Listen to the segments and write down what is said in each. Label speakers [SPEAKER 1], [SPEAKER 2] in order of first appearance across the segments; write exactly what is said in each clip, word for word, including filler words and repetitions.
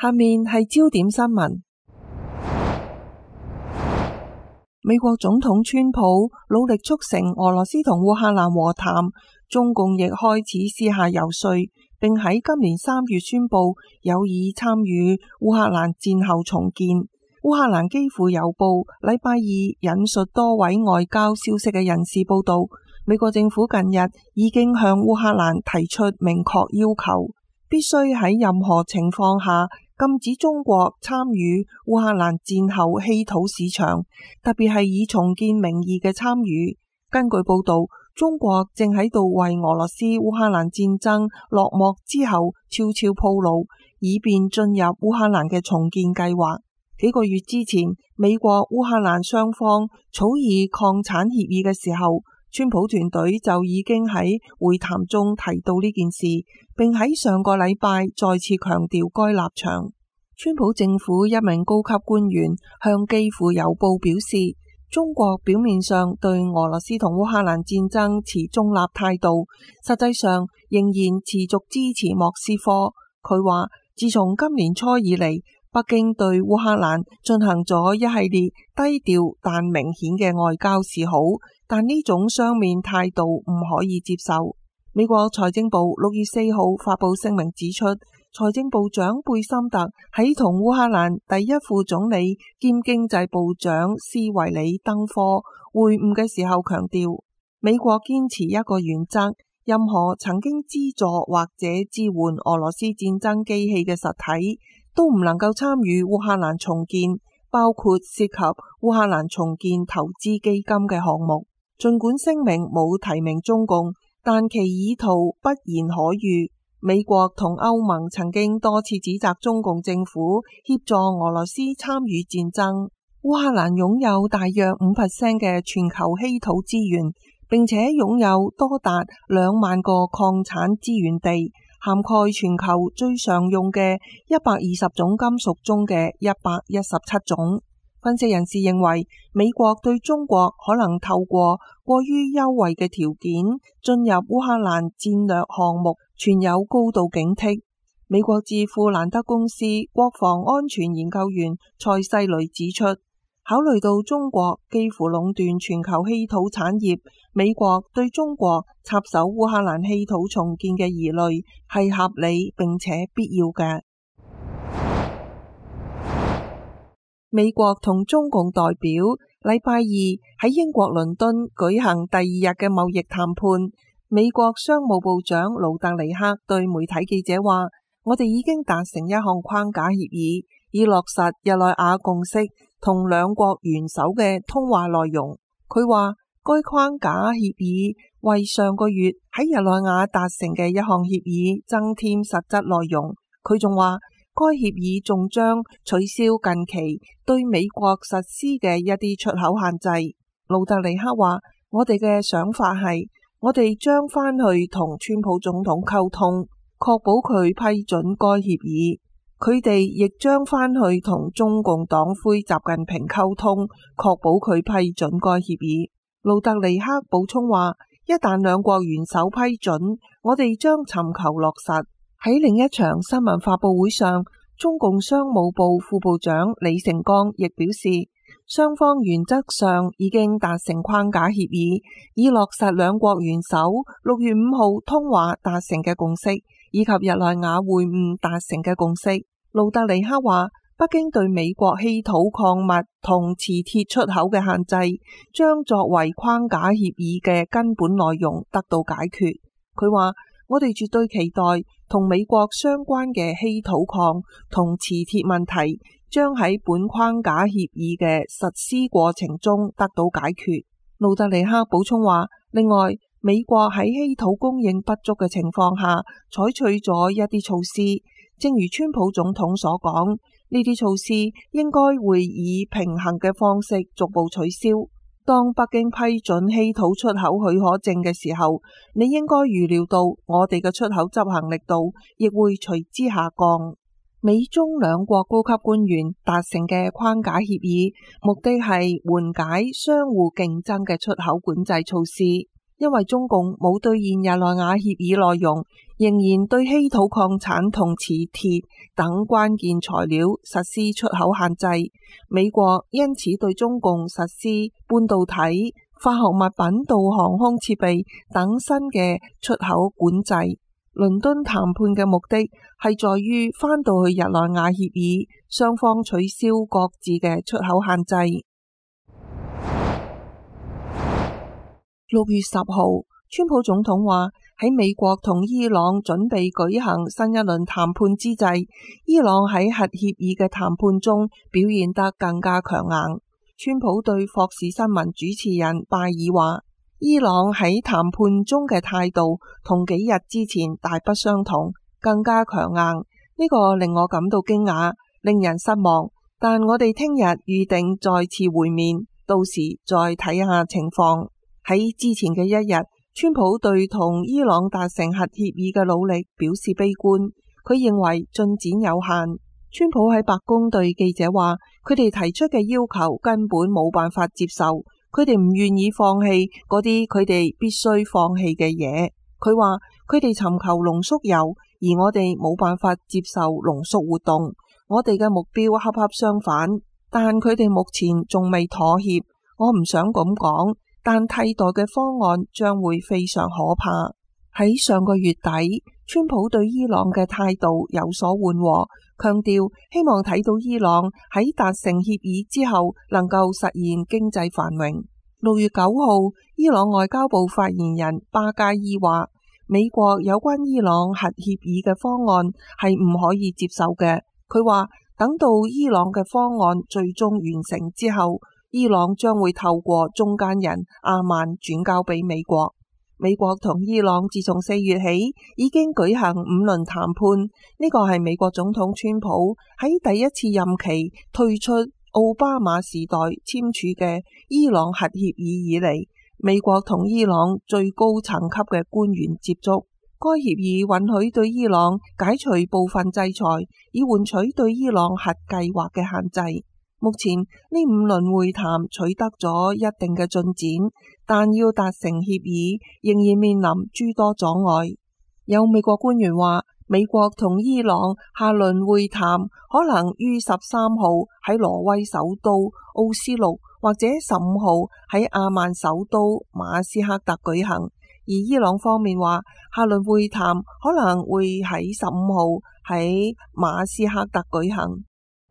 [SPEAKER 1] 下面係焦點新聞。美國總統川普努力促成俄羅斯同烏克蘭和談，中共亦開始私下游說，並喺今年三月宣布有意參與烏克蘭戰後重建。烏克蘭基輔郵報禮拜二引述多位外交消息嘅人士報道，美國政府近日已經向烏克蘭提出明確要求，必須喺任何情況下禁止中國參與烏克蘭戰後稀土市場，特別係以重建名義嘅參與。根據報道，中國正喺度為俄羅斯烏克蘭戰爭落幕之後悄悄鋪路，以便進入烏克蘭嘅重建計劃。幾個月之前，美國烏克蘭雙方草擬礦產協議嘅時候，川普團隊就已經喺會談中提到呢件事，並喺上個禮拜再次強調該立場。川普政府一名高級官員向基輔郵報表示，中國表面上對俄羅斯同烏克蘭戰爭持中立態度，實際上仍然持續支持莫斯科。佢話，自從今年初以嚟，北京對烏克蘭進行咗一系列低調但明顯嘅外交示好，但呢種雙面態度唔可以接受。美國財政部六月四號發佈聲明指出，財政部長貝森特喺同烏克蘭第一副總理兼經濟部長斯維里登科會晤嘅時候強調，美國堅持一個原則，任何曾經資助或者支援俄羅斯戰爭機器嘅實體都唔能夠參與烏克蘭重建，包括涉及烏克蘭重建投資基金嘅項目。儘管聲明冇提名中共，但其意圖不言可喻。美國同歐盟曾經多次指責中共政府協助俄羅斯參與戰爭。烏克蘭擁有大約五 percent 嘅全球稀土資源，並且擁有多達兩萬個礦產資源地，涵蓋全球最常用嘅一百二十種金屬中嘅一百一十七種。分析人士認為，美國對中國可能透過過於優惠嘅條件進入烏克蘭戰略項目存有高度警惕。美國智庫蘭德公司國防安全研究員塞西雷指出，考慮到中國幾乎壟斷全球稀土產業，美國對中國插手烏克蘭稀土重建嘅疑慮係合理並且必要嘅。美國同中共代表禮拜二喺英國倫敦舉行第二日嘅貿易談判。美國商務部長盧特尼克對媒體記者話，我哋已經達成一項框架協議，以落實日內瓦共識同兩國元首嘅通話內容。佢話，該框架協議為上個月喺日內瓦達成嘅一項協議增添實質內容。佢仲話，該協議仲將取消近期對美國實施嘅一啲出口限制。盧特尼克話，我哋嘅想法係，我哋將返去同川普總統溝通，確保佢批准該協議。佢哋亦將返去同中共黨魁習近平溝通，確保佢批准該協議。盧特尼克補充話，一旦兩國元首批准，我哋將尋求落實。喺另一場新聞發佈會上，中共商務部副部長李成鋼亦表示，雙方原則上已經達成框架協議，以落實兩國元首六月五號通話達成嘅共識，以及日內瓦會晤達成嘅共識。盧特尼克話，北京對美國稀土礦物同磁鐵出口嘅限制，將作為框架協議嘅根本內容得到解決。佢話，我哋絕對期待同美國相關嘅稀土礦同磁鐵問題將喺本框架協議嘅實施過程中得到解決。盧特尼克補充話，另外，美國喺稀土供應不足嘅情況下採取咗一啲措施，正如川普總統所講，呢啲措施應該會以平衡嘅方式逐步取消。當北京批准稀土出口許可證嘅時候，你應該預料到我哋嘅出口執行力度亦會隨之下降。美中兩國高級官員達成嘅框架協議，目的係緩解相互競爭嘅出口管制措施。 因為中共冇兌現日內瓦協議內容，仍然對稀土礦產同磁鐵等關鍵材料實施出口限制。美國因此對中共實施半導體、化學物品到航空設備等新嘅出口管制。倫敦談判嘅目的係在於返到去日內瓦協議，雙方取消各自嘅出口限制。六月十號，川普總統話喺美國同伊朗準備舉行新一輪談判之際，伊朗喺核協議嘅談判中表現得更加強硬。川普對霍士新聞主持人拜爾話，伊朗喺談判中嘅態度同幾日之前大不相同，更加強硬。呢個令我感到驚訝，令人失望。但我哋聽日預定再次會面，到時再睇下情況。喺之前嘅一日，川普對同伊朗達成核協議嘅努力表示悲觀，佢認為進展有限。川普喺白宮對記者話，佢哋提出嘅要求根本冇辦法接受，佢哋唔願意放棄嗰啲佢哋必須放棄嘅嘢。佢話佢哋尋求濃縮鈾，而我哋冇辦法接受濃縮活動，我哋嘅目標恰恰相反，但佢哋目前仲未妥協。我唔想咁講，但替代嘅方案將會非常可怕。喺上個月底，川普對伊朗嘅態度有所緩和，強調希望睇到伊朗喺達成協議之後能夠實現經濟繁榮。六月九號，伊朗外交部發言人巴加伊話，美國有關伊朗核協議嘅方案係唔可以接受嘅。佢話等到伊朗嘅方案最終完成之後，伊朗將會透過中間人阿曼轉交俾美國。美國同伊朗自從四月起已經舉行五輪談判，呢個係美國總統川普喺第一次任期退出奧巴馬時代簽署嘅伊朗核協議以嚟，美國同伊朗最高層級嘅官員接觸。該協議允許對伊朗解除部分制裁，以換取對伊朗核計劃嘅限制。目前呢五輪會談取得咗一定嘅進展，但要達成協議仍然面臨諸多阻礙。有美國官員話，美國同伊朗下輪會談可能於十三號喺挪威首都奧斯陸，或者十五號喺阿曼首都馬斯克特舉行。而伊朗方面話，下輪會談可能會喺十五號喺馬斯克特舉行。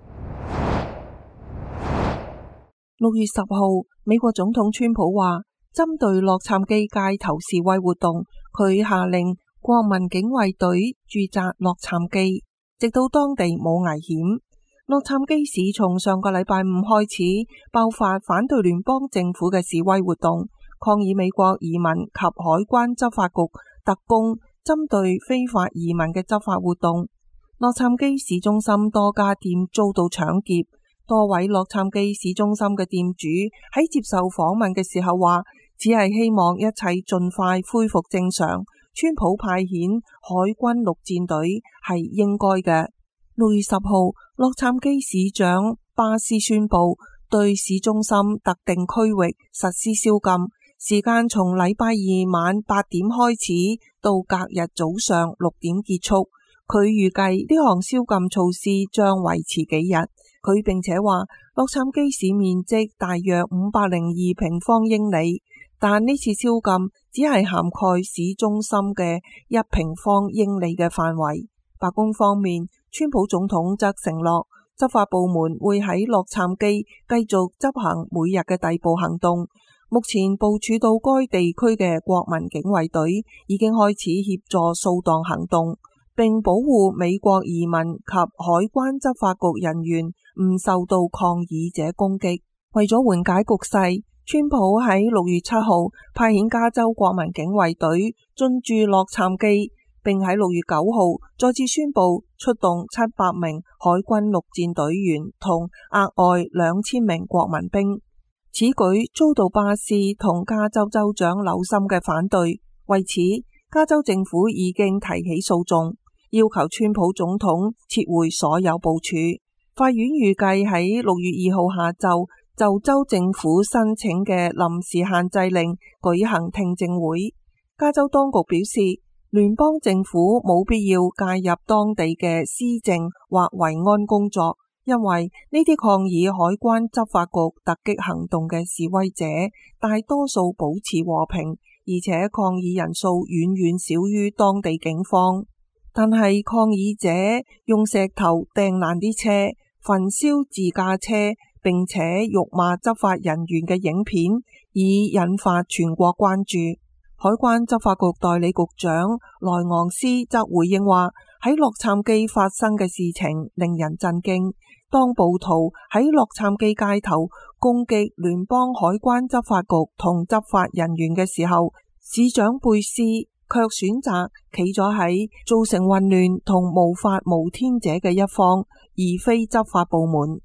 [SPEAKER 1] 六月十號，美國總統川普話，針對洛杉磯街頭示威活動，佢下令國民警衛隊駐紮洛杉磯，直到當地冇危險。洛杉磯市從上個禮拜五開始爆發反對聯邦政府嘅示威活動，抗議美國移民及海關執法局特工針對非法移民嘅執法活動。洛杉磯市中心多家店遭到搶劫。多位洛杉磯市中心嘅店主喺接受訪問嘅時候話，只係希望一切盡快恢復正常。川普派遣海軍陸戰隊係應該嘅。六月十號，洛杉磯市長巴斯宣布對市中心特定區域實施宵禁，時間從禮拜二晚八點開始到隔日早上六點結束。佢預計呢項宵禁措施將維持幾日。佢並且話，洛杉磯市面積大約五百零二平方英里，但呢次宵禁只係涵蓋市中心嘅一平方英里嘅範圍。白宮方面，川普總統則承諾，執法部門會喺洛杉磯繼續執行每日嘅逮捕行動。目前部署到該地區嘅國民警衛隊已經開始協助掃蕩行動，並保護美國移民及海關執法局人員唔受到抗議者攻擊。為咗緩解局勢，川普喺六月七號派遣加州國民警衛隊進駐洛杉磯，並喺六月九號再次宣布出動七百名海軍陸戰隊員同額外兩千名國民兵。此舉遭到巴斯同加州州長紐森嘅反對，為此加州政府已經提起訴訟，要求川普總統撤回所有部署。法院預計喺六月二號下晝就州政府申請嘅臨時限制令舉行聽證會。加州當局表示，聯邦政府冇必要介入當地嘅施政或維安工作，因為呢啲抗議海關執法局突擊行動嘅示威者大多數保持和平，而且抗議人數遠遠少於當地警方。但係抗議者用石頭掟爛啲車、焚燒自駕車，並且辱罵執法人員嘅影片，已引發全國關注。海關執法局代理局長萊昂斯則回應話，喺洛杉磯發生嘅事情令人震驚。當暴徒喺洛杉磯街頭攻擊聯邦海關執法局同執法人員嘅時候，市長貝斯卻選擇企咗喺造成混亂同無法無天者嘅一方，而非執法部門。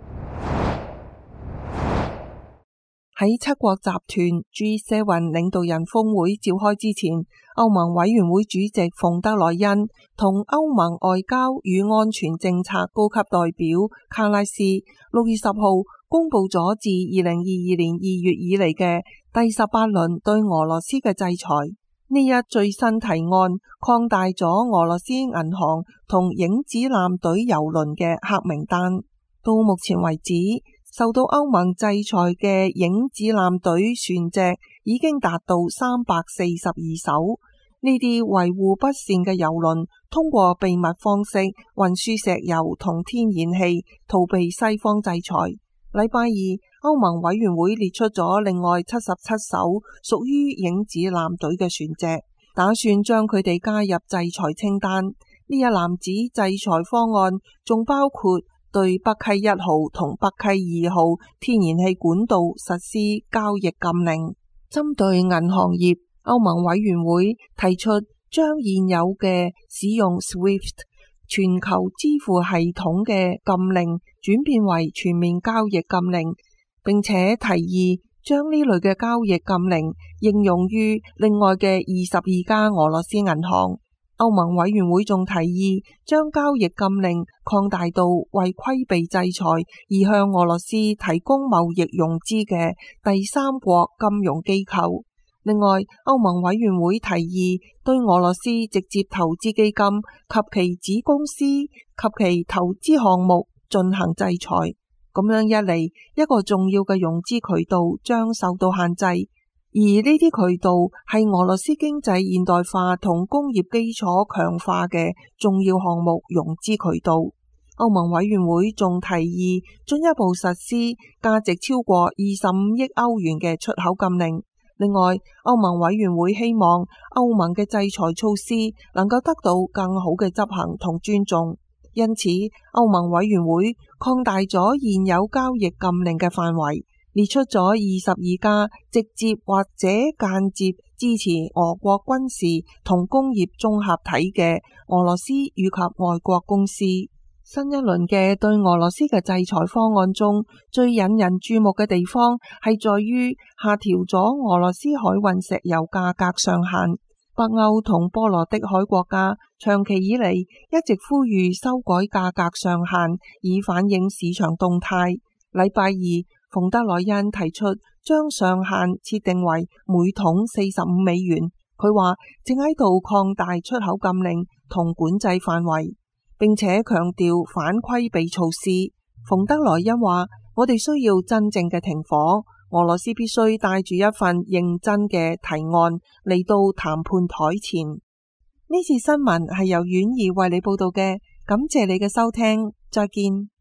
[SPEAKER 1] 喺七國集團 G 七 領導人峰會召開之前，歐盟委員會主席馮德萊恩同歐盟外交與安全政策高級代表卡拉斯六月十號公布咗自二零二二年二月以嚟嘅第十八輪對俄羅斯嘅制裁。呢一最新提案擴大咗俄羅斯銀行同影子艦隊郵輪嘅黑名單。到目前為止，受到歐盟制裁嘅影子艦隊船隻已經達到三百四十二艘。呢啲維護不善嘅郵輪通過秘密方式運輸石油同天然氣，逃避西方制裁。禮拜二，歐盟委員會列出咗另外七十七艘屬於影子艦隊嘅船隻，打算將佢哋加入制裁清單。呢一籃子制裁方案仲包括對北溪一號同北溪二號天然氣管道實施交易禁令。針對銀行業，歐盟委員會提出將現有嘅使用 SWIFT 全球支付系統嘅禁令轉變為全面交易禁令，並且提議將呢類嘅交易禁令應用於另外嘅二十二家俄羅斯銀行。歐盟委員會仲提議將交易禁令擴大到為規避制裁而向俄羅斯提供貿易融資嘅第三國金融機構。另外，歐盟委員會提議對俄羅斯直接投資基金及其子公司及其投資項目進行制裁。咁樣一嚟，一個重要嘅融資渠道將受到限制，而呢啲渠道係俄羅斯經濟現代化同工業基礎強化嘅重要項目融資渠道。歐盟委員會仲提議進一步實施價值超過二十五億歐元嘅出口禁令。另外，歐盟委員會希望歐盟嘅制裁措施能夠得到更好嘅執行同尊重，因此歐盟委員會擴大咗現有交易禁令嘅範圍，列出咗二十二家直接或者間接支持俄國軍事同工業綜合體嘅俄羅斯以及外國公司。新一輪嘅對俄羅斯嘅制裁方案中，最引人注目嘅地方係在於下調咗俄羅斯海運石油價格上限。北歐同波羅的海國家長期以嚟一直呼籲修改價格上限，以反映市場動態。禮拜二，馮德萊恩提出將上限設定為每桶四十五美元。佢話正喺度擴大出口禁令同管制範圍，並且強調反規避措施。馮德萊恩話：我哋需要真正嘅停火，俄羅斯必須帶住一份認真嘅提案嚟到談判台前。呢次新聞係由婉兒為你報道嘅，感謝你嘅收聽，再見。